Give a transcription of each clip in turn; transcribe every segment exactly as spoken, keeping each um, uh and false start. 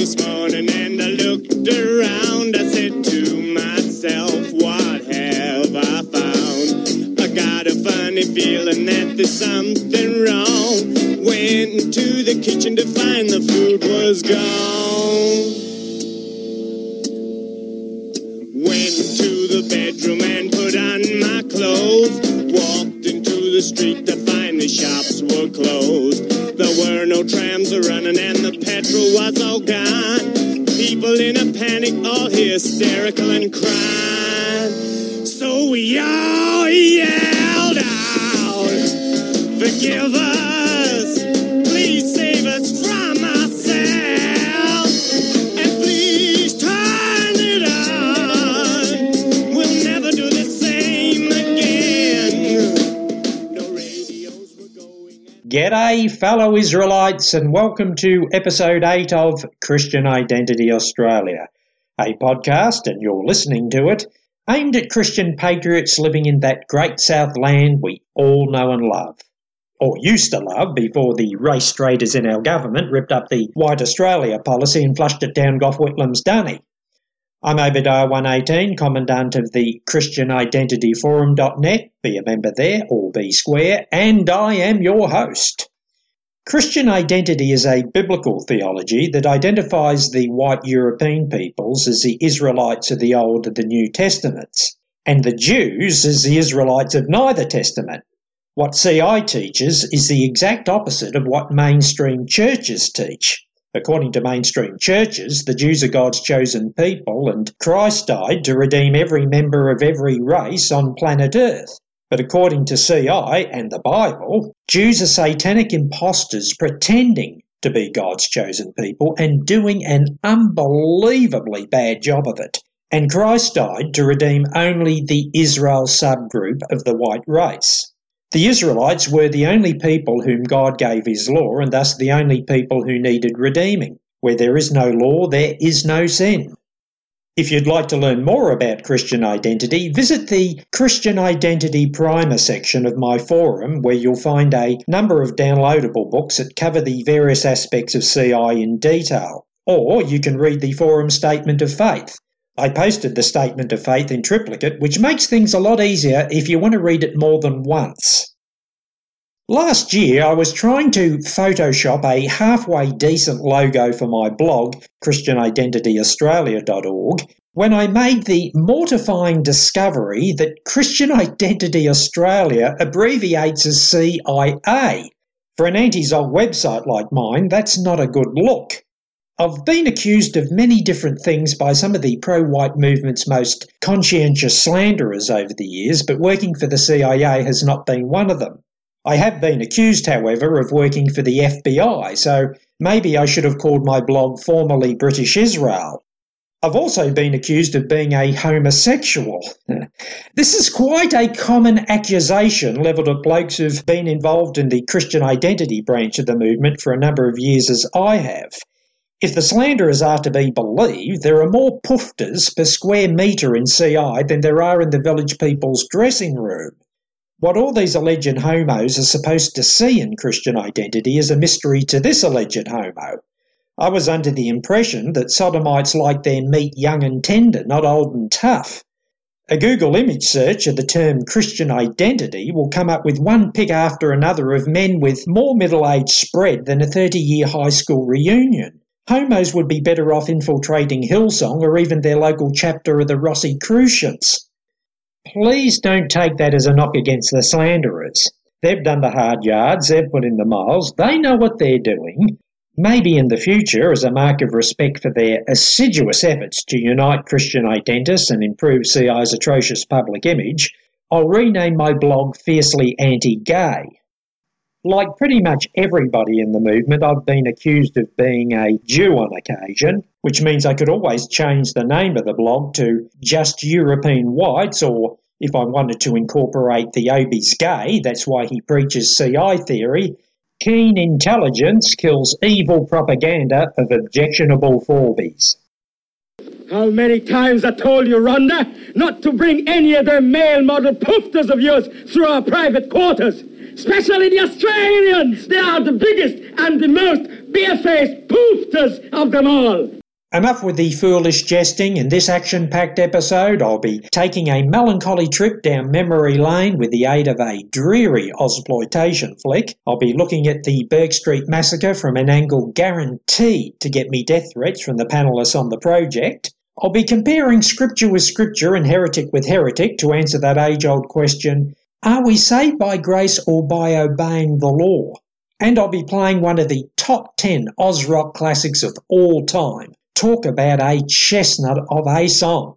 this morning and I looked around. I said to myself, what have I found? I got a funny feeling that there's something wrong. Went into the kitchen to find the food was gone. Went to the bedroom and put on my clothes. Walked into the street to find the shops were closed. There were no trams running and the petrol was all gone. People in a panic, all hysterical and crying. So we all yelled out, forgive us, please save us from ourselves, and please turn it on. We'll never do the same again. No radios were going. G'day, fellow Israelites, and welcome to episode eight of Christian Identity Australia, a podcast, and you're listening to it, aimed at Christian patriots living in that great South land we all know and love. Or used to love before the race traitors in our government ripped up the White Australia policy and flushed it down Gough Whitlam's dunny. I'm Obadiah one eighteen, Commandant of the Christian Identity Forum dot net, be a member there, or be square, and I am your host. Christian identity is a biblical theology that identifies the white European peoples as the Israelites of the Old and the New Testaments, and the Jews as the Israelites of neither testament. What C I teaches is the exact opposite of what mainstream churches teach. According to mainstream churches, the Jews are God's chosen people, and Christ died to redeem every member of every race on planet Earth. But according to C I and the Bible, Jews are satanic impostors pretending to be God's chosen people and doing an unbelievably bad job of it. And Christ died to redeem only the Israel subgroup of the white race. The Israelites were the only people whom God gave his law, and thus the only people who needed redeeming. Where there is no law, there is no sin. If you'd like to learn more about Christian identity, visit the Christian Identity Primer section of my forum, where you'll find a number of downloadable books that cover the various aspects of C I in detail. Or you can read the forum Statement of Faith. I posted the Statement of Faith in triplicate, which makes things a lot easier if you want to read it more than once. Last year, I was trying to Photoshop a halfway decent logo for my blog, Christian Identity Australia dot org, when I made the mortifying discovery that Christian Identity Australia abbreviates as C I A. For an anti-Zog website like mine, that's not a good look. I've been accused of many different things by some of the pro-white movement's most conscientious slanderers over the years, but working for the C I A has not been one of them. I have been accused, however, of working for the F B I, so maybe I should have called my blog formerly British Israel. I've also been accused of being a homosexual. This is quite a common accusation levelled at blokes who've been involved in the Christian identity branch of the movement for a number of years as I have. If the slanderers are to be believed, there are more poofters per square metre in C I than there are in the village people's dressing room. What all these alleged homos are supposed to see in Christian identity is a mystery to this alleged homo. I was under the impression that sodomites like their meat young and tender, not old and tough. A Google image search of the term Christian identity will come up with one pic after another of men with more middle age spread than a thirty-year high school reunion. Homos would be better off infiltrating Hillsong or even their local chapter of the Rosicrucians. Please don't take that as a knock against the slanderers. They've done the hard yards, they've put in the miles, they know what they're doing. Maybe in the future, as a mark of respect for their assiduous efforts to unite Christian identists and improve C I's atrocious public image, I'll rename my blog Fiercely Anti-Gay. Like pretty much everybody in the movement, I've been accused of being a Jew on occasion, which means I could always change the name of the blog to Just European Whites, or if I wanted to incorporate the Obi's gay, that's why he preaches C I theory, Keen intelligence kills evil propaganda of objectionable Forbies. How many times I told you, Rhonda, not to bring any of their male model poofters of yours through our private quarters? especially the Australians. They are the biggest and the most bare-faced poofters of them all. Enough with the foolish jesting. In this action-packed episode, I'll be taking a melancholy trip down memory lane with the aid of a dreary Ozploitation flick. I'll be looking at the Burke Street Massacre from an angle guaranteed to get me death threats from the panellists on the project. I'll be comparing scripture with scripture and heretic with heretic to answer that age-old question, are we saved by grace or by obeying the law? And I'll be playing one of the top ten Oz rock classics of all time. Talk about a chestnut of a song.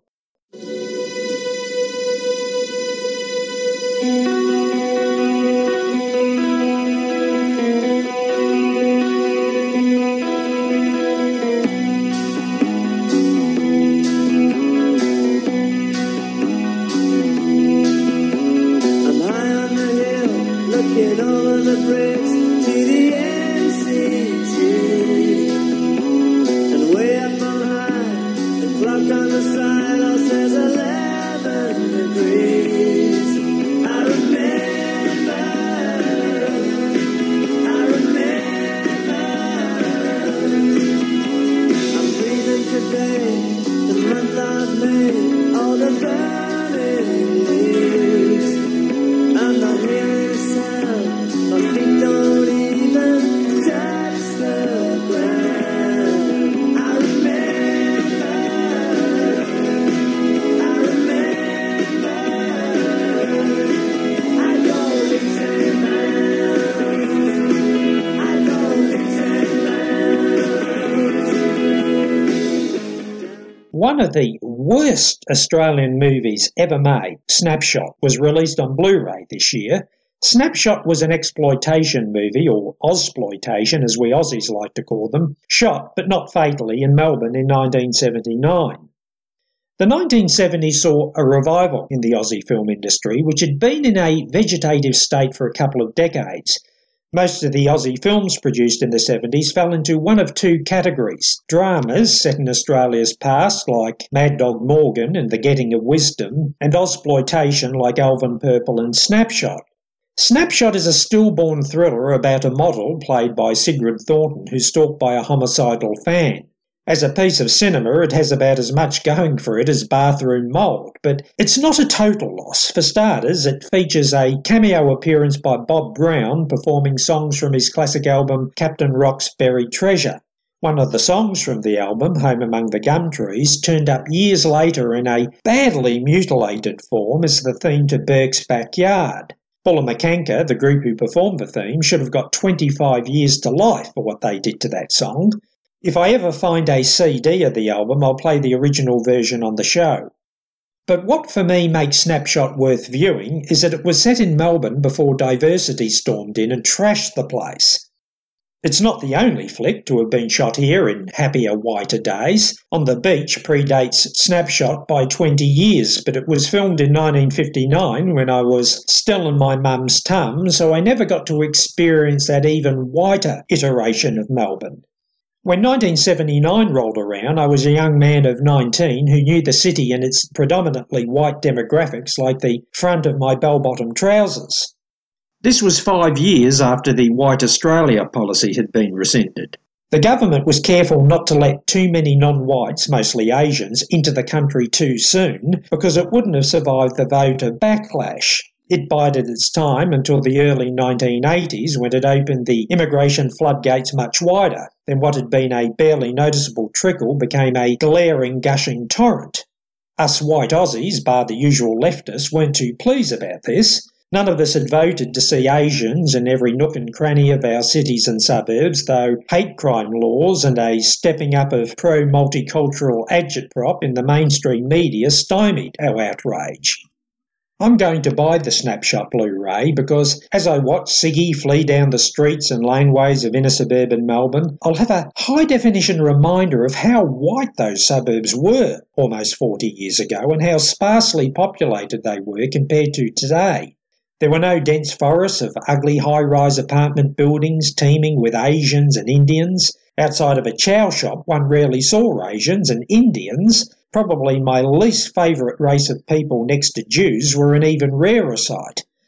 One of the worst Australian movies ever made, Snapshot, was released on Blu-ray this year. Snapshot was an exploitation movie, or Ozploitation as we Aussies like to call them, shot, but not fatally, in Melbourne in nineteen seventy-nine. The nineteen seventies saw a revival in the Aussie film industry, which had been in a vegetative state for a couple of decades. Most of the Aussie films produced in the seventies fell into one of two categories: dramas set in Australia's past like Mad Dog Morgan and The Getting of Wisdom, and Ozploitation like Alvin Purple and Snapshot. Snapshot is a stillborn thriller about a model played by Sigrid Thornton who's stalked by a homicidal fan. As a piece of cinema, it has about as much going for it as Bathroom Mould, but it's not a total loss. For starters, it features a cameo appearance by Bob Brown performing songs from his classic album Captain Rock's Buried Treasure. One of the songs from the album, Home Among the Gum Trees, turned up years later in a badly mutilated form as the theme to Burke's Backyard. Bullamakanka, the group who performed the theme, should have got twenty-five years to life for what they did to that song. If I ever find a C D of the album, I'll play the original version on the show. But what for me makes Snapshot worth viewing is that it was set in Melbourne before Diversity stormed in and trashed the place. It's not the only flick to have been shot here in happier, whiter days. On the Beach predates Snapshot by twenty years, but it was filmed in nineteen fifty-nine when I was still in my mum's tum, so I never got to experience that even whiter iteration of Melbourne. When nineteen seventy-nine rolled around, I was a young man of nineteen who knew the city and its predominantly white demographics like the front of my bell-bottom trousers. This was five years after the White Australia policy had been rescinded. The government was careful not to let too many non-whites, mostly Asians, into the country too soon because it wouldn't have survived the voter backlash. It bided its time until the early nineteen eighties when it opened the immigration floodgates much wider. Then what had been a barely noticeable trickle became a glaring, gushing torrent. Us white Aussies, bar the usual leftists, weren't too pleased about this. None of us had voted to see Asians in every nook and cranny of our cities and suburbs, though hate crime laws and a stepping up of pro-multicultural agitprop in the mainstream media stymied our outrage. I'm going to buy the Snapshot Blu-ray because as I watch Siggy flee down the streets and laneways of inner suburban Melbourne, I'll have a high-definition reminder of how white those suburbs were almost forty years ago and how sparsely populated they were compared to today. There were no dense forests of ugly high-rise apartment buildings teeming with Asians and Indians. Outside of a chow shop, one rarely saw Asians, and Indians, probably my least favourite race of people next to Jews, were an even rarer sight.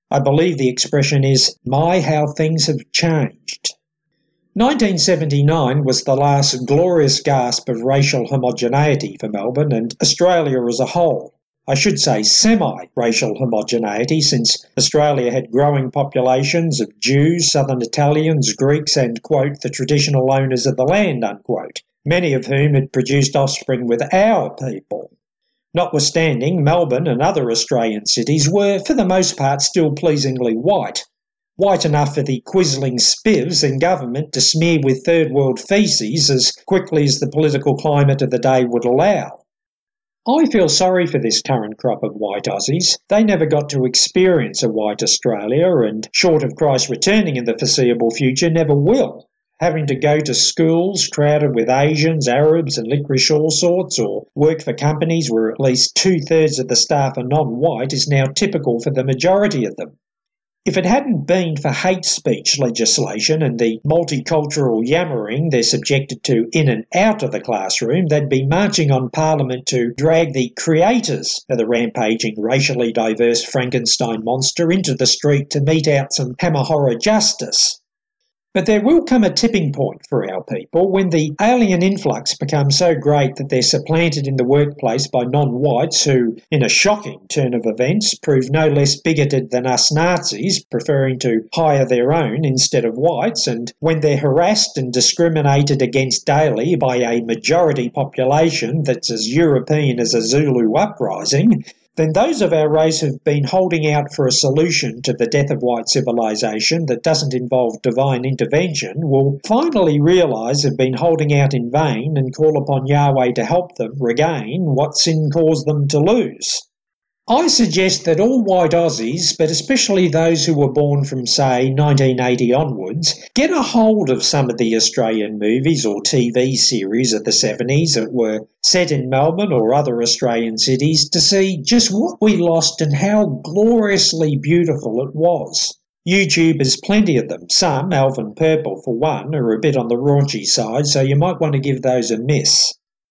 I believe the expression is, "My, how things have changed." nineteen seventy-nine was the last glorious gasp of racial homogeneity for Melbourne and Australia as a whole. I should say semi-racial homogeneity, since Australia had growing populations of Jews, Southern Italians, Greeks and, quote, the traditional owners of the land, unquote, many of whom had produced offspring with our people. Notwithstanding, Melbourne and other Australian cities were, for the most part, still pleasingly white. White enough for the quisling spivs in government to smear with third world faeces as quickly as the political climate of the day would allow. I feel sorry for this current crop of white Aussies. They never got to experience a white Australia and, short of Christ returning in the foreseeable future, never will. Having to go to schools crowded with Asians, Arabs and licorice all sorts, or work for companies where at least two-thirds of the staff are non-white is now typical for the majority of them. If it hadn't been for hate speech legislation and the multicultural yammering they're subjected to in and out of the classroom, they'd be marching on Parliament to drag the creators of the rampaging, racially diverse Frankenstein monster into the street to mete out some hammer horror justice. But there will come a tipping point for our people when the alien influx becomes so great that they're supplanted in the workplace by non-whites who, in a shocking turn of events, prove no less bigoted than us Nazis, preferring to hire their own instead of whites, and when they're harassed and discriminated against daily by a majority population that's as European as a Zulu uprising, then those of our race who've been holding out for a solution to the death of white civilization that doesn't involve divine intervention will finally realise they've been holding out in vain and call upon Yahweh to help them regain what sin caused them to lose. I suggest that all white Aussies, but especially those who were born from, say, nineteen eighty onwards, get a hold of some of the Australian movies or T V series of the seventies that were set in Melbourne or other Australian cities to see just what we lost and how gloriously beautiful it was. YouTube has plenty of them. Some, Alvin Purple for one, are a bit on the raunchy side, so you might want to give those a miss.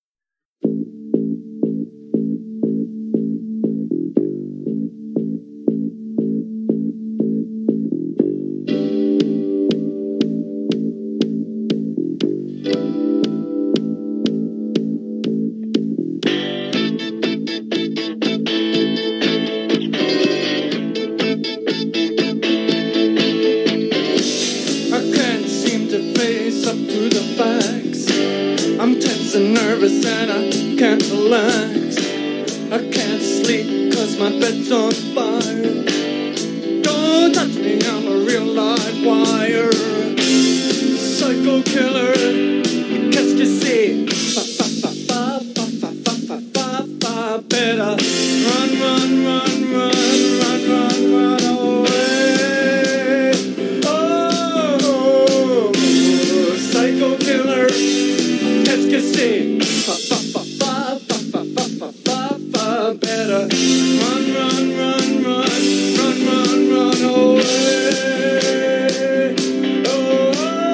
Nervous and I can't relax. I can't sleep cause my bed's on fire. Don't touch me, I'm a real live wire. Psycho killer, qu'est-ce que c'est? Fa fa fa fa fa fa fa fa fa fa. Better run, run, run, run, run, run, run away. Oh, psycho killer, qu'est-ce que c'est? Fa fa fa fa fa fa fa fa fa fa. Better run, run, run, run, run, run, run away. Oh,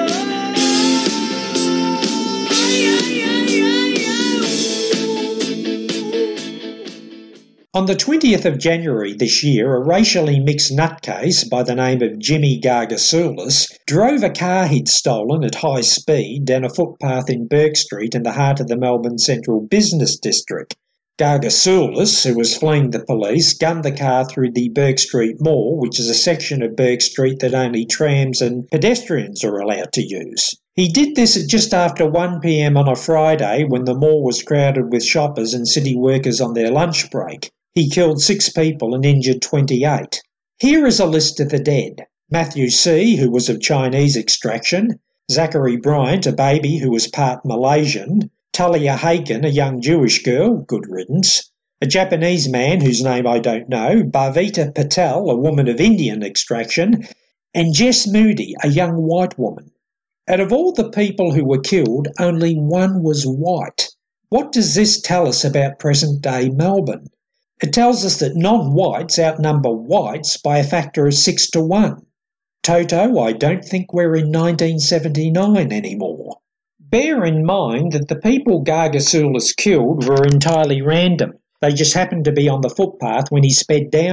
On the twentieth of January this year, a racially mixed nutcase by the name of Jimmy Gargasoulis drove a car he'd stolen at high speed down a footpath in Bourke Street in the heart of the Melbourne Central Business District. Gargasoulis, who was fleeing the police, gunned the car through the Bourke Street Mall, which is a section of Bourke Street that only trams and pedestrians are allowed to use. He did this at just after one p m on a Friday when the mall was crowded with shoppers and city workers on their lunch break. He killed six people and injured twenty-eight. Here is a list of the dead. Matthew C., who was of Chinese extraction, Zachary Bryant, a baby who was part Malaysian, Talia Haken, a young Jewish girl, good riddance, a Japanese man whose name I don't know, Bhavita Patel, a woman of Indian extraction, and Jess Moody, a young white woman. Out of all the people who were killed, only one was white. What does this tell us about present-day Melbourne? It tells us that non-whites outnumber whites by a factor of six to one. Toto, I don't think we're in nineteen seventy-nine anymore. Bear in mind that the people Gargasoulis killed were entirely random. They just happened to be on the footpath when he sped down it.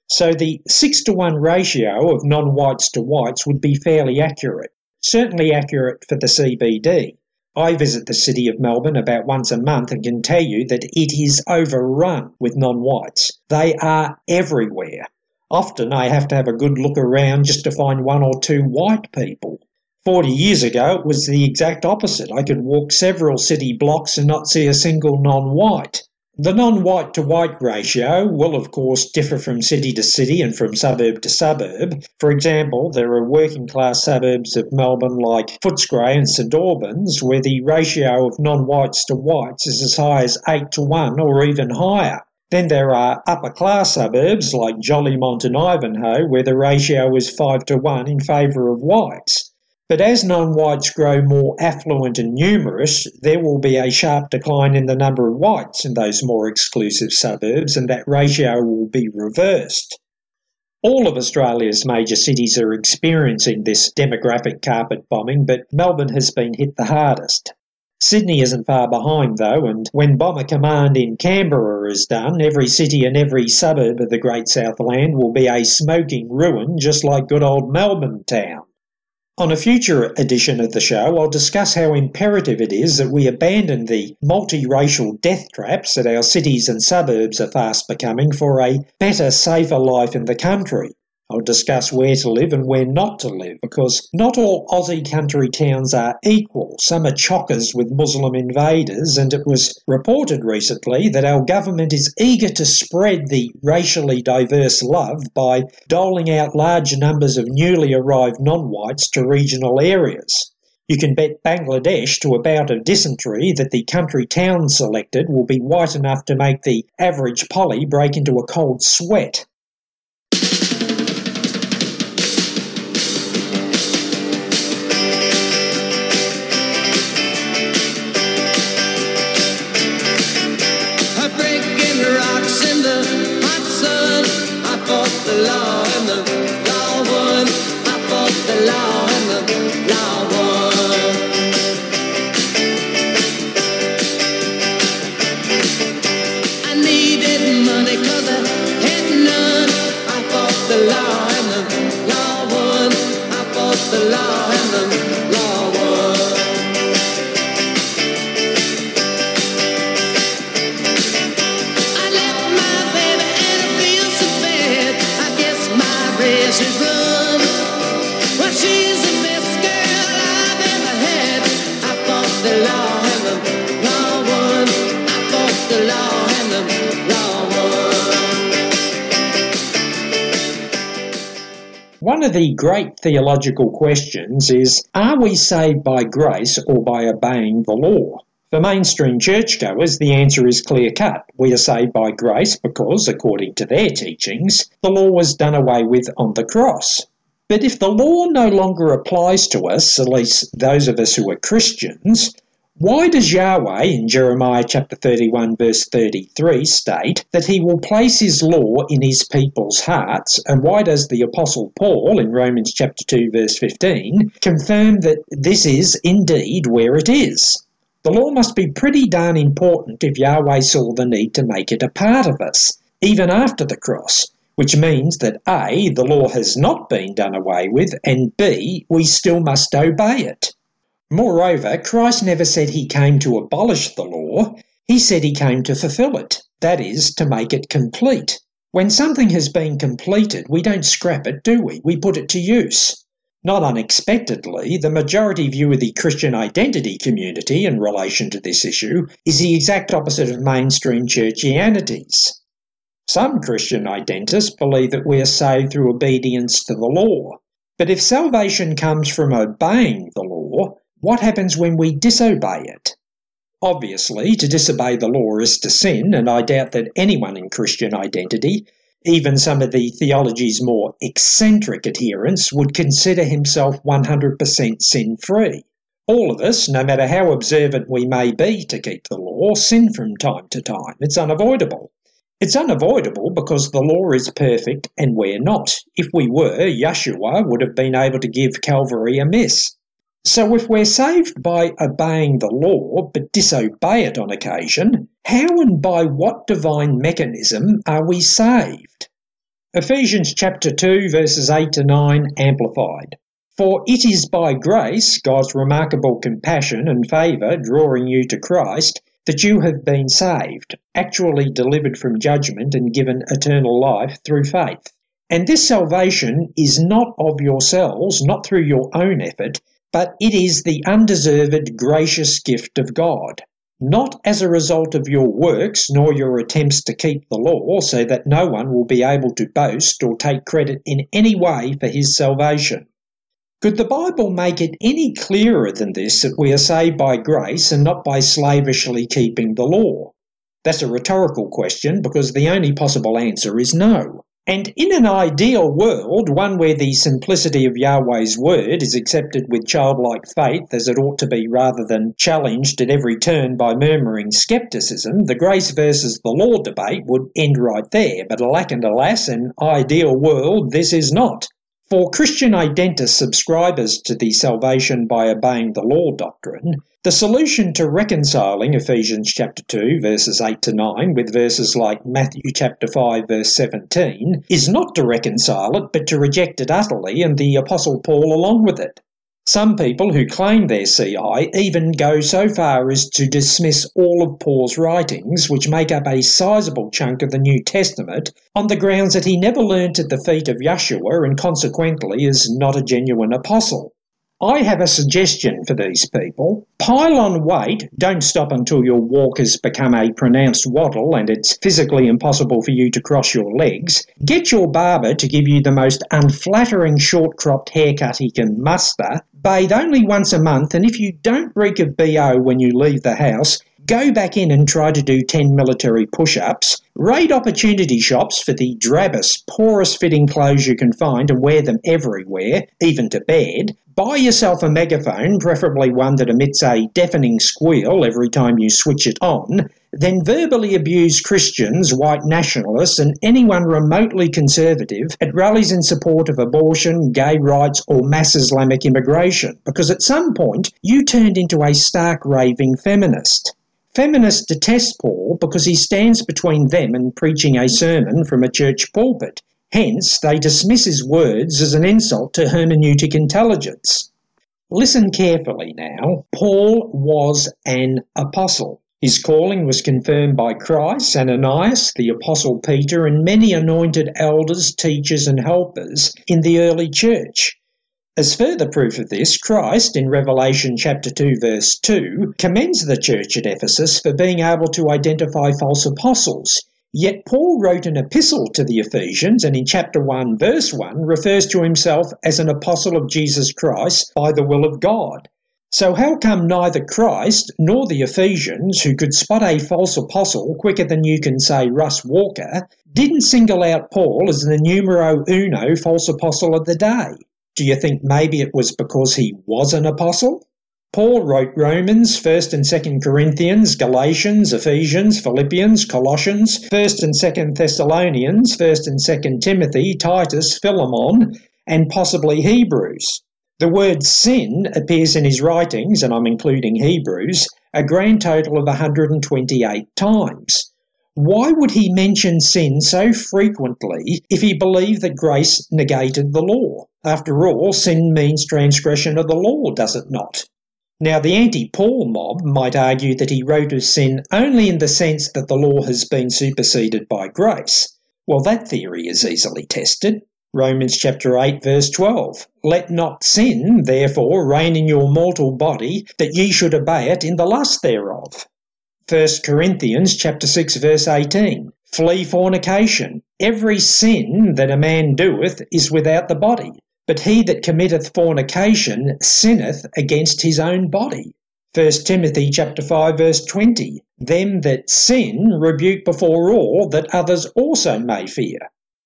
So the six to one ratio of non-whites to whites would be fairly accurate, certainly accurate for the C B D. I visit the city of Melbourne about once a month and can tell you that it is overrun with non-whites. They are everywhere. Often I have to have a good look around just to find one or two white people. Forty years ago it was the exact opposite. I could walk several city blocks and not see a single non-white. The non-white to white ratio will of course differ from city to city and from suburb to suburb. For example, there are working class suburbs of Melbourne like Footscray and St Albans where the ratio of non-whites to whites is as high as eight to one or even higher. Then there are upper class suburbs like Jolimont and Ivanhoe where the ratio is five to one in favour of whites. But as non-whites grow more affluent and numerous, there will be a sharp decline in the number of whites in those more exclusive suburbs, and that ratio will be reversed. All of Australia's major cities are experiencing this demographic carpet bombing, but Melbourne has been hit the hardest. Sydney isn't far behind though, and when Bomber Command in Canberra is done, every city and every suburb of the Great Southland will be a smoking ruin just like good old Melbourne town. On a future edition of the show, I'll discuss how imperative it is that we abandon the multiracial death traps that our cities and suburbs are fast becoming for a better, safer life in the country. I'll discuss where to live and where not to live, because not all Aussie country towns are equal. Some are chockers with Muslim invaders, and it was reported recently that our government is eager to spread the racially diverse love by doling out large numbers of newly arrived non-whites to regional areas. You can bet Bangladesh to a bout of dysentery that the country town selected will be white enough to make the average Polly break into a cold sweat. The law and the law won. I fought the law and the law won. I needed money cause I had none. I fought the law and the law won. I fought the law and the law won. I left my baby and I feel so bad. She's run. Well, she's the best girl I've ever had. I fought the law and the law won. I fought the law and the law won. One of the great theological questions is, are we saved by grace or by obeying the law? For mainstream churchgoers, the answer is clear-cut. We are saved by grace because, according to their teachings, the law was done away with on the cross. But if the law no longer applies to us, at least those of us who are Christians, why does Yahweh in Jeremiah chapter thirty-one verse thirty-three state that he will place his law in his people's hearts, and why does the Apostle Paul in Romans chapter two verse fifteen confirm that this is indeed where it is? The law must be pretty darn important if Yahweh saw the need to make it a part of us, even after the cross, which means that A, the law has not been done away with, and B, we still must obey it. Moreover, Christ never said he came to abolish the law, he said he came to fulfill it, that is, to make it complete. When something has been completed, we don't scrap it, do we? We put it to use. Not unexpectedly, the majority view of the Christian identity community in relation to this issue is the exact opposite of mainstream churchianity's. Some Christian identists believe that we are saved through obedience to the law. But if salvation comes from obeying the law, what happens when we disobey it? Obviously, to disobey the law is to sin, and I doubt that anyone in Christian identity, even some of the theology's more eccentric adherents, would consider himself one hundred percent sin-free. All of us, no matter how observant we may be to keep the law, sin from time to time. It's unavoidable. It's unavoidable because the law is perfect and we're not. If we were, Yeshua would have been able to give Calvary a miss. So if we're saved by obeying the law but disobey it on occasion, how and by what divine mechanism are we saved? Ephesians chapter two, verses eight to nine, Amplified. For it is by grace, God's remarkable compassion and favour drawing you to Christ, that you have been saved, actually delivered from judgment and given eternal life through faith. And this salvation is not of yourselves, not through your own effort, but it is the undeserved gracious gift of God, not as a result of your works nor your attempts to keep the law, so that no one will be able to boast or take credit in any way for his salvation. Could the Bible make it any clearer than this, that we are saved by grace and not by slavishly keeping the law? That's a rhetorical question, because the only possible answer is no. And in an ideal world, one where the simplicity of Yahweh's word is accepted with childlike faith as it ought to be rather than challenged at every turn by murmuring scepticism, the grace versus the law debate would end right there. But alack and alas, an ideal world this is not. For Christian Identist subscribers to the salvation by obeying the law doctrine, the solution to reconciling Ephesians chapter two, verses eight to nine, with verses like Matthew chapter five, verse seventeen, is not to reconcile it, but to reject it utterly, and the Apostle Paul along with it. Some people who claim they're C I even go so far as to dismiss all of Paul's writings, which make up a sizable chunk of the New Testament, on the grounds that he never learnt at the feet of Yeshua and consequently is not a genuine apostle. I have a suggestion for these people. Pile on weight, don't stop until your walk has become a pronounced waddle and it's physically impossible for you to cross your legs. Get your barber to give you the most unflattering short-cropped haircut he can muster. Bathe only once a month, and if you don't reek of B O when you leave the house, go back in and try to do ten military push-ups. Raid opportunity shops for the drabbest, poorest-fitting clothes you can find and wear them everywhere, even to bed. Buy yourself a megaphone, preferably one that emits a deafening squeal every time you switch it on. Then verbally abuse Christians, white nationalists, and anyone remotely conservative at rallies in support of abortion, gay rights, or mass Islamic immigration, because at some point you turned into a stark raving feminist. Feminists detest Paul because he stands between them and preaching a sermon from a church pulpit. Hence, they dismiss his words as an insult to hermeneutic intelligence. Listen carefully now. Paul was an apostle. His calling was confirmed by Christ, Ananias, the Apostle Peter, and many anointed elders, teachers, and helpers in the early church. As further proof of this, Christ, in Revelation chapter two, verse two, commends the church at Ephesus for being able to identify false apostles. Yet Paul wrote an epistle to the Ephesians, and in chapter one, verse one, refers to himself as an apostle of Jesus Christ by the will of God. So how come neither Christ nor the Ephesians, who could spot a false apostle quicker than you can say Russ Walker, didn't single out Paul as the numero uno false apostle of the day? Do you think maybe it was because he was an apostle? Paul wrote Romans, First and Second Corinthians, Galatians, Ephesians, Philippians, Colossians, First and Second Thessalonians, First and Second Timothy, Titus, Philemon, and possibly Hebrews. The word sin appears in his writings, and I'm including Hebrews, a grand total of one hundred twenty-eight times. Why would he mention sin so frequently if he believed that grace negated the law? After all, sin means transgression of the law, does it not? Now, the anti-Paul mob might argue that he wrote of sin only in the sense that the law has been superseded by grace. Well, that theory is easily tested. Romans chapter eight, verse twelve. Let not sin, therefore, reign in your mortal body, that ye should obey it in the lust thereof. First Corinthians chapter six, verse eighteen. Flee fornication. Every sin that a man doeth is without the body. But he that committeth fornication sinneth against his own body. First Timothy chapter five, verse twenty. Them that sin rebuke before all, that others also may fear.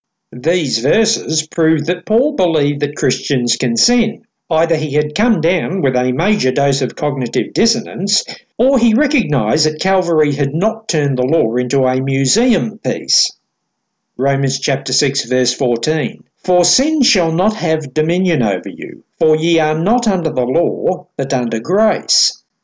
These verses prove that Paul believed that Christians can sin. Either he had come down with a major dose of cognitive dissonance, or he recognised that Calvary had not turned the law into a museum piece. Romans chapter six, verse fourteen. For sin shall not have dominion over you, for ye are not under the law, but under grace.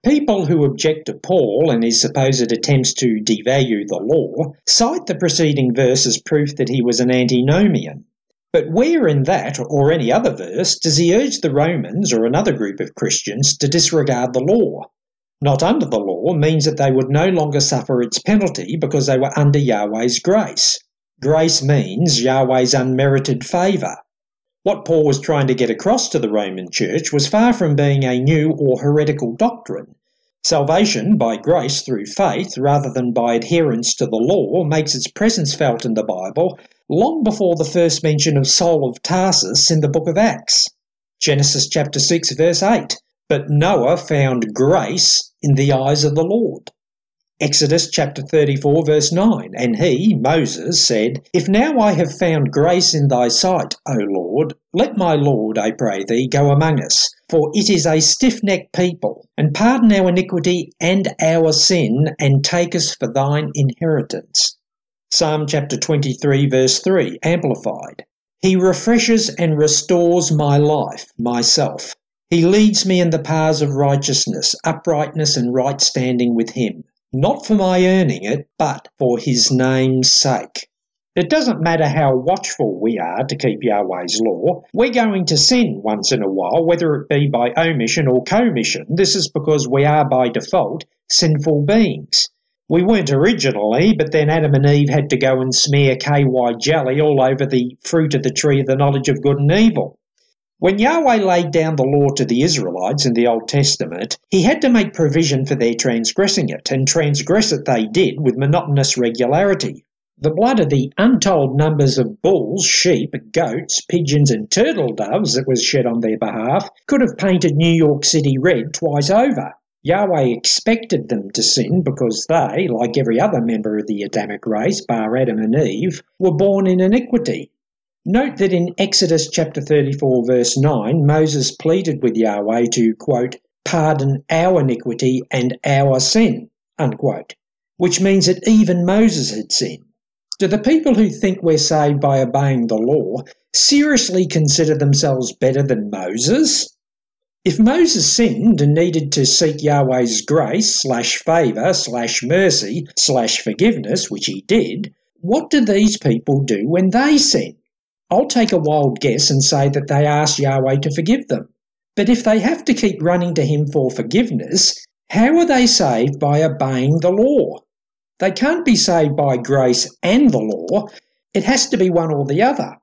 People who object to Paul and his supposed attempts to devalue the law cite the preceding verse as proof that he was an antinomian. But where in that, or any other verse, does he urge the Romans or another group of Christians to disregard the law? Not under the law means that they would no longer suffer its penalty because they were under Yahweh's grace. Grace means Yahweh's unmerited favour. What Paul was trying to get across to the Roman Church was far from being a new or heretical doctrine. Salvation by grace through faith rather than by adherence to the law makes its presence felt in the Bible long before the first mention of Saul of Tarsus in the book of Acts. Genesis chapter six verse eight, "But Noah found grace in the eyes of the Lord." Exodus chapter thirty-four verse nine, "And he, Moses, said, If now I have found grace in thy sight, O Lord, let my Lord, I pray thee, go among us, for it is a stiff-necked people, and pardon our iniquity and our sin, and take us for thine inheritance." Psalm chapter twenty-three verse three, Amplified, "He refreshes and restores my life, myself. He leads me in the paths of righteousness, uprightness and right standing with him. Not for my earning it, but for his name's sake." It doesn't matter how watchful we are to keep Yahweh's law, we're going to sin once in a while, whether it be by omission or commission. This is because we are by default sinful beings. We weren't originally, but then Adam and Eve had to go and smear K Y jelly all over the fruit of the tree of the knowledge of good and evil. When Yahweh laid down the law to the Israelites in the Old Testament, he had to make provision for their transgressing it, and transgress it they did with monotonous regularity. The blood of the untold numbers of bulls, sheep, goats, pigeons and turtle doves that was shed on their behalf could have painted New York City red twice over. Yahweh expected them to sin because they, like every other member of the Adamic race, bar Adam and Eve, were born in iniquity. Note that in Exodus chapter thirty-four verse nine, Moses pleaded with Yahweh to, quote, "pardon our iniquity and our sin," unquote, which means that even Moses had sinned. Do the people who think we're saved by obeying the law seriously consider themselves better than Moses? If Moses sinned and needed to seek Yahweh's grace slash favour slash mercy slash forgiveness, which he did, what do these people do when they sin? I'll take a wild guess and say that they ask Yahweh to forgive them. But if they have to keep running to him for forgiveness, how are they saved by obeying the law? They can't be saved by grace and the law. It has to be one or the other.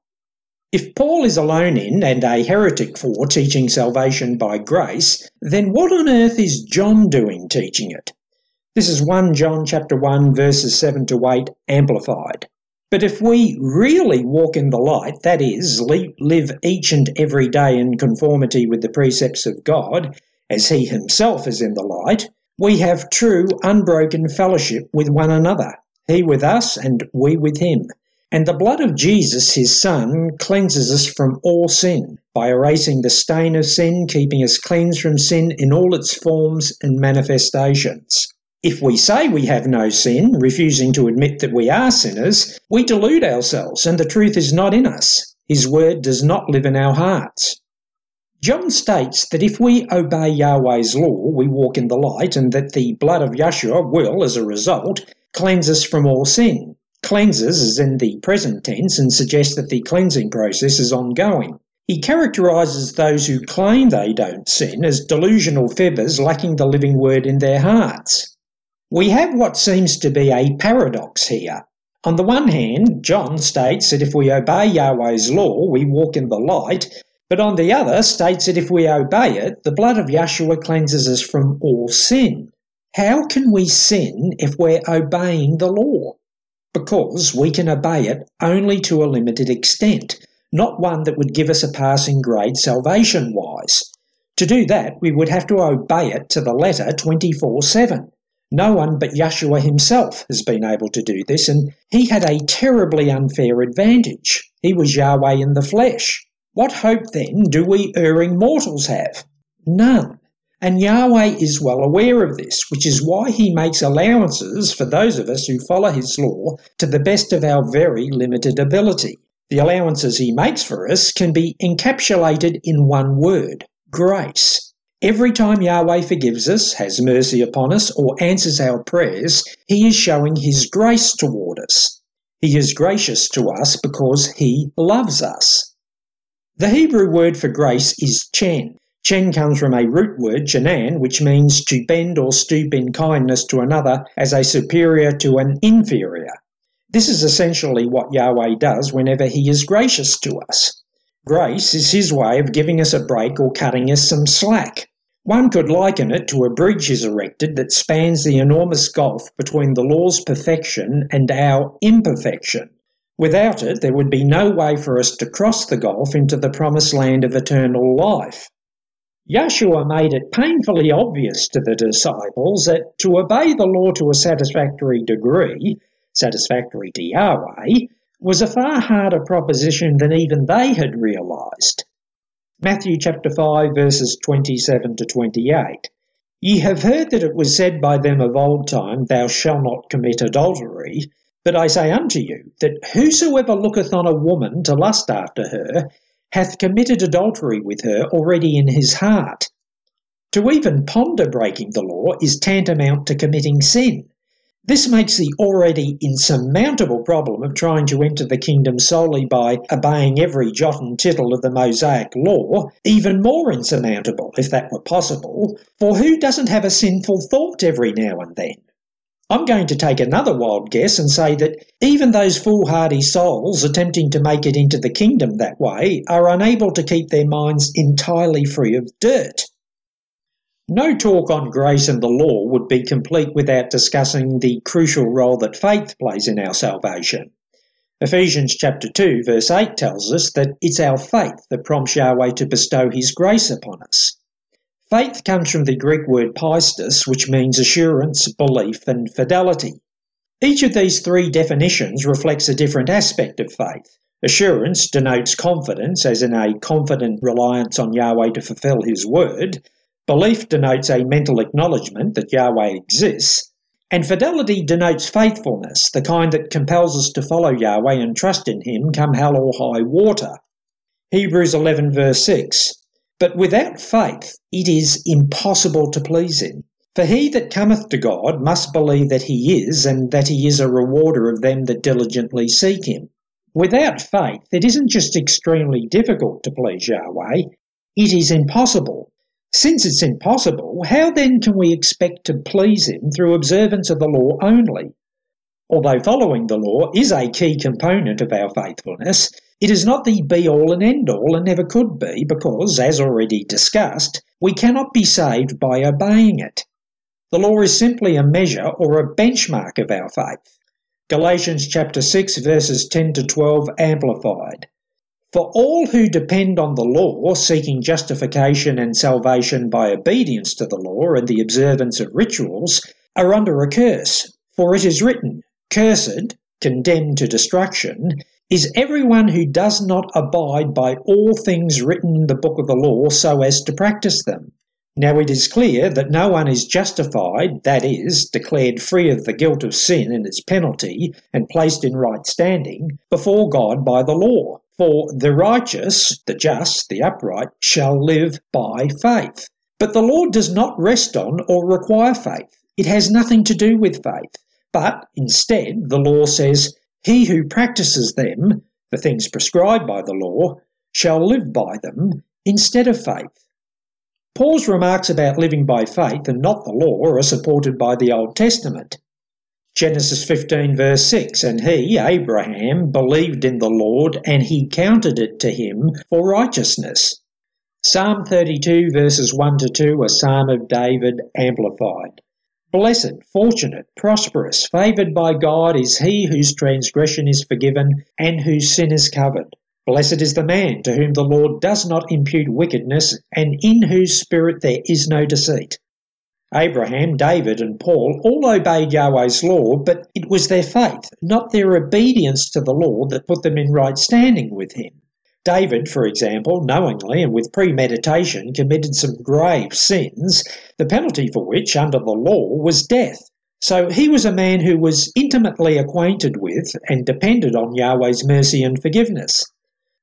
If Paul is alone in and a heretic for teaching salvation by grace, then what on earth is John doing teaching it? This is First John chapter one verses seven to eight, Amplified. But if we really walk in the light, that is, live each and every day in conformity with the precepts of God, as he himself is in the light, we have true, unbroken fellowship with one another, he with us and we with him. And the blood of Jesus, his Son, cleanses us from all sin, by erasing the stain of sin, keeping us cleansed from sin in all its forms and manifestations. If we say we have no sin, refusing to admit that we are sinners, we delude ourselves and the truth is not in us. His word does not live in our hearts. John states that if we obey Yahweh's law, we walk in the light, and that the blood of Yeshua will, as a result, cleanse us from all sin. Cleanses is in the present tense and suggests that the cleansing process is ongoing. He characterises those who claim they don't sin as delusional fibbers lacking the living word in their hearts. We have what seems to be a paradox here. On the one hand, John states that if we obey Yahweh's law, we walk in the light, but on the other states that if we obey it, the blood of Yeshua cleanses us from all sin. How can we sin if we're obeying the law? Because we can obey it only to a limited extent, not one that would give us a passing grade salvation-wise. To do that, we would have to obey it to the letter twenty-four seven. No one but Yeshua himself has been able to do this, and he had a terribly unfair advantage. He was Yahweh in the flesh. What hope, then, do we erring mortals have? None. And Yahweh is well aware of this, which is why he makes allowances for those of us who follow his law to the best of our very limited ability. The allowances he makes for us can be encapsulated in one word: grace. Every time Yahweh forgives us, has mercy upon us, or answers our prayers, he is showing his grace toward us. He is gracious to us because he loves us. The Hebrew word for grace is chen. Chen comes from a root word, chenan, which means to bend or stoop in kindness to another as a superior to an inferior. This is essentially what Yahweh does whenever he is gracious to us. Grace is his way of giving us a break or cutting us some slack. One could liken it to a bridge is erected that spans the enormous gulf between the law's perfection and our imperfection. Without it, there would be no way for us to cross the gulf into the promised land of eternal life. Yeshua made it painfully obvious to the disciples that to obey the law to a satisfactory degree, satisfactory to Yahweh, was a far harder proposition than even they had realised. Matthew chapter five verses twenty-seven to twenty-eight. Ye have heard that it was said by them of old time, Thou shalt not commit adultery. But I say unto you, that whosoever looketh on a woman to lust after her, hath committed adultery with her already in his heart. To even ponder breaking the law is tantamount to committing sin. This makes the already insurmountable problem of trying to enter the kingdom solely by obeying every jot and tittle of the Mosaic law even more insurmountable, if that were possible, for who doesn't have a sinful thought every now and then? I'm going to take another wild guess and say that even those foolhardy souls attempting to make it into the kingdom that way are unable to keep their minds entirely free of dirt. No talk on grace and the law would be complete without discussing the crucial role that faith plays in our salvation. Ephesians chapter two verse eight tells us that it's our faith that prompts Yahweh to bestow his grace upon us. Faith comes from the Greek word pistis, which means assurance, belief, and fidelity. Each of these three definitions reflects a different aspect of faith. Assurance denotes confidence, as in a confident reliance on Yahweh to fulfill his word. Belief denotes a mental acknowledgement that Yahweh exists. And fidelity denotes faithfulness, the kind that compels us to follow Yahweh and trust in him come hell or high water. Hebrews eleven verse six. But without faith it is impossible to please him. For he that cometh to God must believe that he is, and that he is a rewarder of them that diligently seek him. Without faith it isn't just extremely difficult to please Yahweh, it is impossible. Since it's impossible, how then can we expect to please him through observance of the law only? Although following the law is a key component of our faithfulness, it is not the be-all and end-all and never could be because, as already discussed, we cannot be saved by obeying it. The law is simply a measure or a benchmark of our faith. Galatians chapter six verses ten to twelve amplified. For all who depend on the law, seeking justification and salvation by obedience to the law and the observance of rituals, are under a curse. For it is written, Cursed, condemned to destruction, is everyone who does not abide by all things written in the book of the law so as to practice them. Now it is clear that no one is justified, that is, declared free of the guilt of sin and its penalty, and placed in right standing, before God by the law. For the righteous, the just, the upright, shall live by faith. But the law does not rest on or require faith. It has nothing to do with faith. But instead, the law says, He who practices them, the things prescribed by the law, shall live by them instead of faith. Paul's remarks about living by faith and not the law are supported by the Old Testament. Genesis fifteen verse six, And he, Abraham, believed in the Lord, and he counted it to him for righteousness. Psalm thirty-two verses one to two, a psalm of David amplified. Blessed, fortunate, prosperous, favoured by God is he whose transgression is forgiven and whose sin is covered. Blessed is the man to whom the Lord does not impute wickedness, and in whose spirit there is no deceit. Abraham, David, and Paul all obeyed Yahweh's law, but it was their faith, not their obedience to the law, that put them in right standing with him. David, for example, knowingly and with premeditation committed some grave sins, the penalty for which, under the law, was death. So he was a man who was intimately acquainted with and depended on Yahweh's mercy and forgiveness.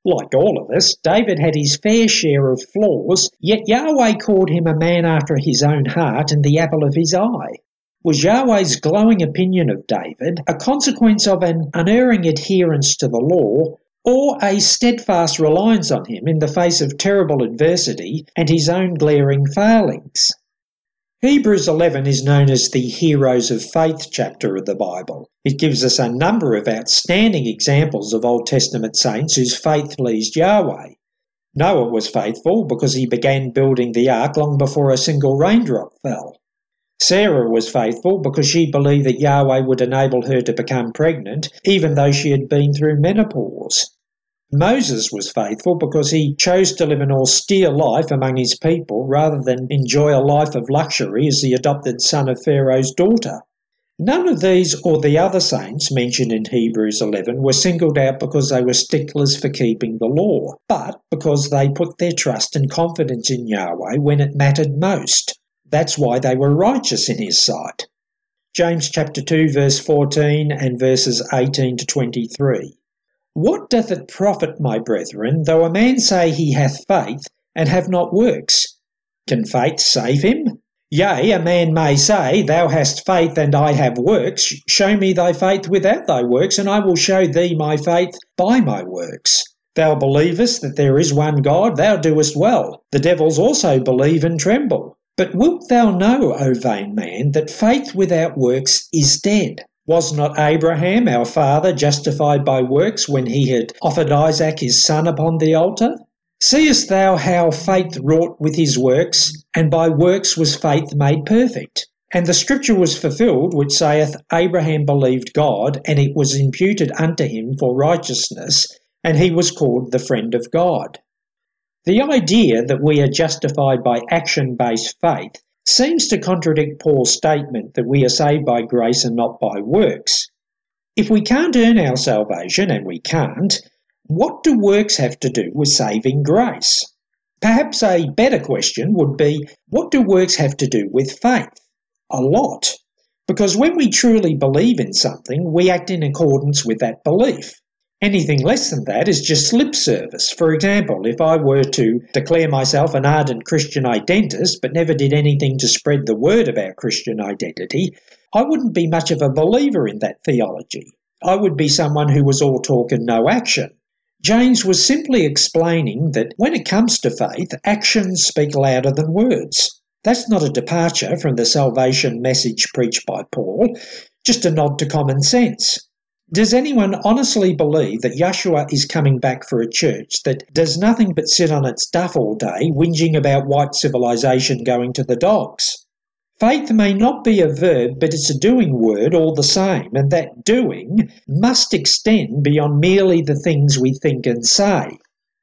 Like all of us, David had his fair share of flaws, yet Yahweh called him a man after his own heart and the apple of his eye. Was Yahweh's glowing opinion of David a consequence of an unerring adherence to the law, or a steadfast reliance on him in the face of terrible adversity and his own glaring failings? Hebrews eleven is known as the Heroes of Faith chapter of the Bible. It gives us a number of outstanding examples of Old Testament saints whose faith pleased Yahweh. Noah was faithful because he began building the ark long before a single raindrop fell. Sarah was faithful because she believed that Yahweh would enable her to become pregnant even though she had been through menopause. Moses was faithful because he chose to live an austere life among his people rather than enjoy a life of luxury as the adopted son of Pharaoh's daughter. None of these or the other saints mentioned in Hebrews eleven were singled out because they were sticklers for keeping the law, but because they put their trust and confidence in Yahweh when it mattered most. That's why they were righteous in his sight. James chapter two verse fourteen and verses eighteen to twenty-three. What doth it profit, my brethren, though a man say he hath faith, and have not works? Can faith save him? Yea, a man may say, Thou hast faith, and I have works. Show me thy faith without thy works, and I will show thee my faith by my works. Thou believest that there is one God, thou doest well. The devils also believe and tremble. But wilt thou know, O vain man, that faith without works is dead? Was not Abraham, our father, justified by works when he had offered Isaac his son upon the altar? Seest thou how faith wrought with his works, and by works was faith made perfect? And the scripture was fulfilled, which saith, Abraham believed God, and it was imputed unto him for righteousness, and he was called the friend of God. The idea that we are justified by action-based faith seems to contradict Paul's statement that we are saved by grace and not by works. If we can't earn our salvation, and we can't, what do works have to do with saving grace? Perhaps a better question would be, what do works have to do with faith? A lot. Because when we truly believe in something, we act in accordance with that belief. Anything less than that is just lip service. For example, if I were to declare myself an ardent Christian identist but never did anything to spread the word about Christian identity, I wouldn't be much of a believer in that theology. I would be someone who was all talk and no action. James was simply explaining that when it comes to faith, actions speak louder than words. That's not a departure from the salvation message preached by Paul, just a nod to common sense. Does anyone honestly believe that Yeshua is coming back for a church that does nothing but sit on its duff all day, whinging about white civilization going to the dogs? Faith may not be a verb, but it's a doing word all the same, and that doing must extend beyond merely the things we think and say.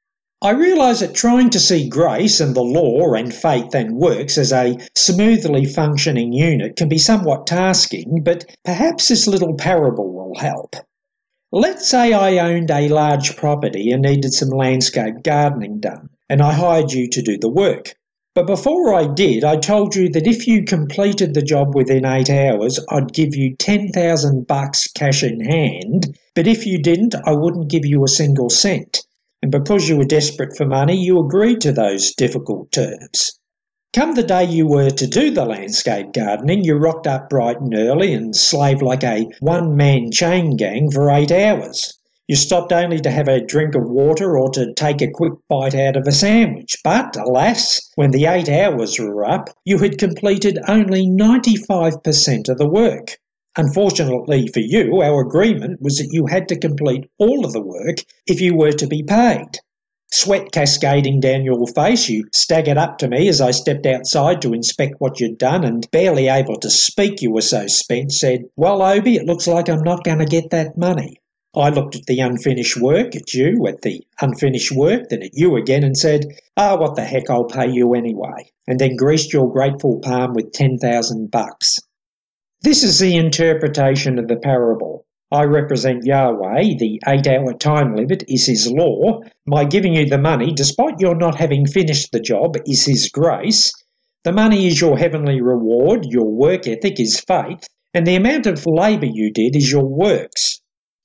I realise that trying to see grace and the law and faith and works as a smoothly functioning unit can be somewhat tasking, but perhaps this little parable will help. Let's say I owned a large property and needed some landscape gardening done, and I hired you to do the work. But before I did, I told you that if you completed the job within eight hours, I'd give you ten thousand bucks cash in hand, but if you didn't, I wouldn't give you a single cent. And because you were desperate for money, you agreed to those difficult terms. Come the day you were to do the landscape gardening, you rocked up bright and early and slaved like a one-man chain gang for eight hours. You stopped only to have a drink of water or to take a quick bite out of a sandwich. But, alas, when the eight hours were up, you had completed only ninety-five percent of the work. Unfortunately for you, our agreement was that you had to complete all of the work if you were to be paid. Sweat cascading down your face, you staggered up to me as I stepped outside to inspect what you'd done, and barely able to speak, you were so spent, said, "Well, Obi, it looks like I'm not going to get that money." I looked at the unfinished work, at you, at the unfinished work, then at you again, and said, "Ah, oh, what the heck, I'll pay you anyway," and then greased your grateful palm with ten thousand bucks. This is the interpretation of the parable. I represent Yahweh, the eight-hour time limit is his law. My giving you the money, despite your not having finished the job, is his grace. The money is your heavenly reward, your work ethic is faith, and the amount of labour you did is your works.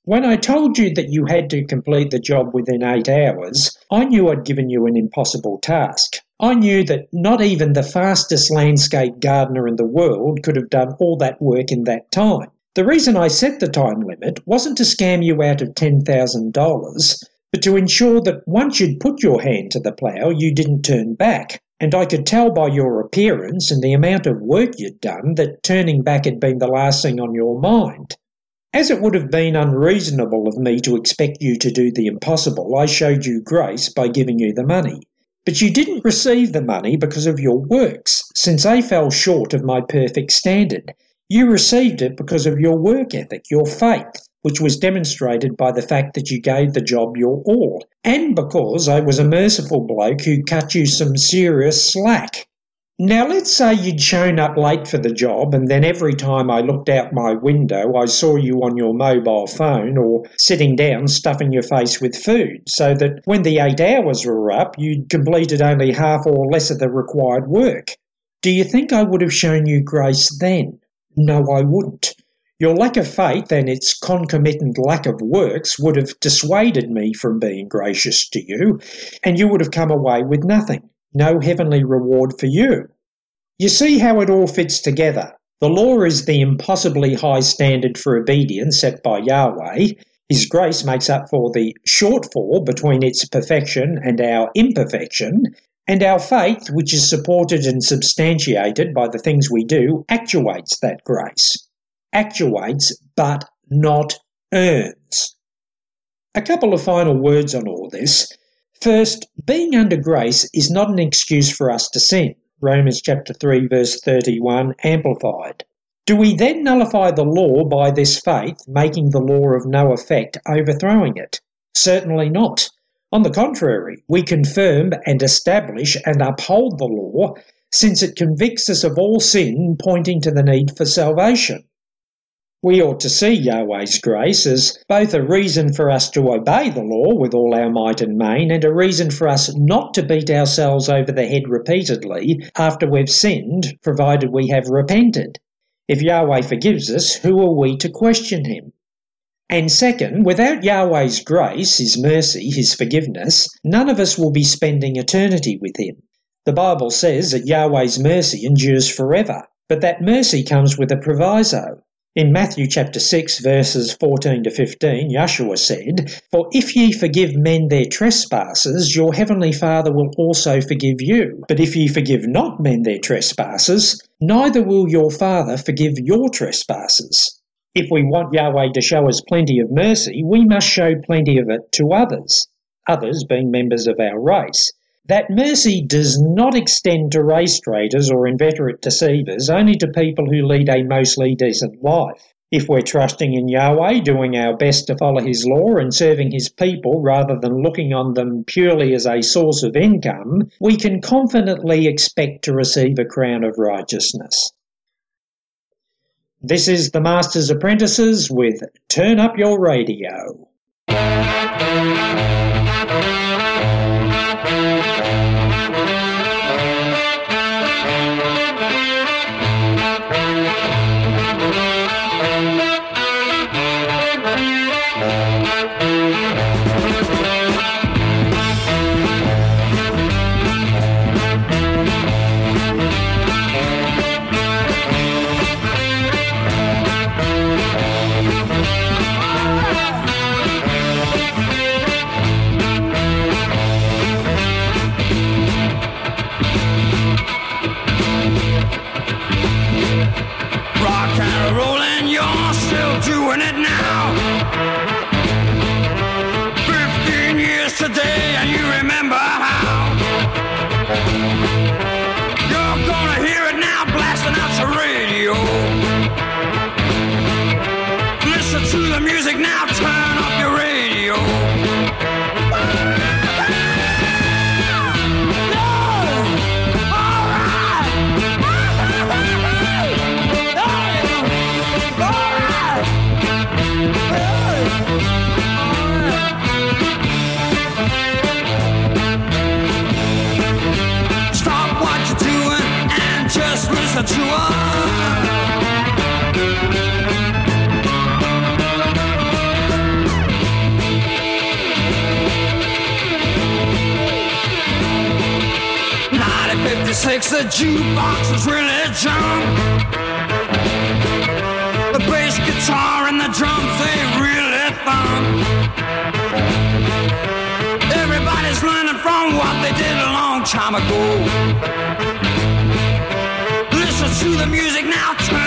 When I told you that you had to complete the job within eight hours, I knew I'd given you an impossible task. I knew that not even the fastest landscape gardener in the world could have done all that work in that time. The reason I set the time limit wasn't to scam you out of ten thousand dollars, but to ensure that once you'd put your hand to the plough, you didn't turn back. And I could tell by your appearance and the amount of work you'd done that turning back had been the last thing on your mind. As it would have been unreasonable of me to expect you to do the impossible, I showed you grace by giving you the money. But you didn't receive the money because of your works, since they fell short of my perfect standard. You received it because of your work ethic, your faith, which was demonstrated by the fact that you gave the job your all, and because I was a merciful bloke who cut you some serious slack. Now let's say you'd shown up late for the job and then every time I looked out my window I saw you on your mobile phone or sitting down stuffing your face with food, so that when the eight hours were up you'd completed only half or less of the required work. Do you think I would have shown you grace then? No, I wouldn't. Your lack of faith and its concomitant lack of works would have dissuaded me from being gracious to you, and you would have come away with nothing. No heavenly reward for you. You see how it all fits together. The law is the impossibly high standard for obedience set by Yahweh. His grace makes up for the shortfall between its perfection and our imperfection, and our faith, which is supported and substantiated by the things we do, actuates that grace. Actuates, but not earns. A couple of final words on all this. First, being under grace is not an excuse for us to sin. Romans chapter three verse thirty-one, Amplified. Do we then nullify the law by this faith, making the law of no effect, overthrowing it? Certainly not. On the contrary, we confirm and establish and uphold the law, since it convicts us of all sin, pointing to the need for salvation. We ought to see Yahweh's grace as both a reason for us to obey the law with all our might and main, and a reason for us not to beat ourselves over the head repeatedly after we've sinned, provided we have repented. If Yahweh forgives us, who are we to question him? And second, without Yahweh's grace, his mercy, his forgiveness, none of us will be spending eternity with him. The Bible says that Yahweh's mercy endures forever, but that mercy comes with a proviso. In Matthew chapter six, verses fourteen to fifteen, Yeshua said, "For if ye forgive men their trespasses, your heavenly Father will also forgive you. But if ye forgive not men their trespasses, neither will your Father forgive your trespasses." If we want Yahweh to show us plenty of mercy, we must show plenty of it to others, others being members of our race. That mercy does not extend to race traitors or inveterate deceivers, only to people who lead a mostly decent life. If we're trusting in Yahweh, doing our best to follow his law and serving his people rather than looking on them purely as a source of income, we can confidently expect to receive a crown of righteousness. This is the Master's Apprentices with Turn Up Your Radio. fifty-six, the jukebox was really jump. The bass guitar and the drums, they really thump. Everybody's learning from what they did a long time ago. Listen to the music now, turn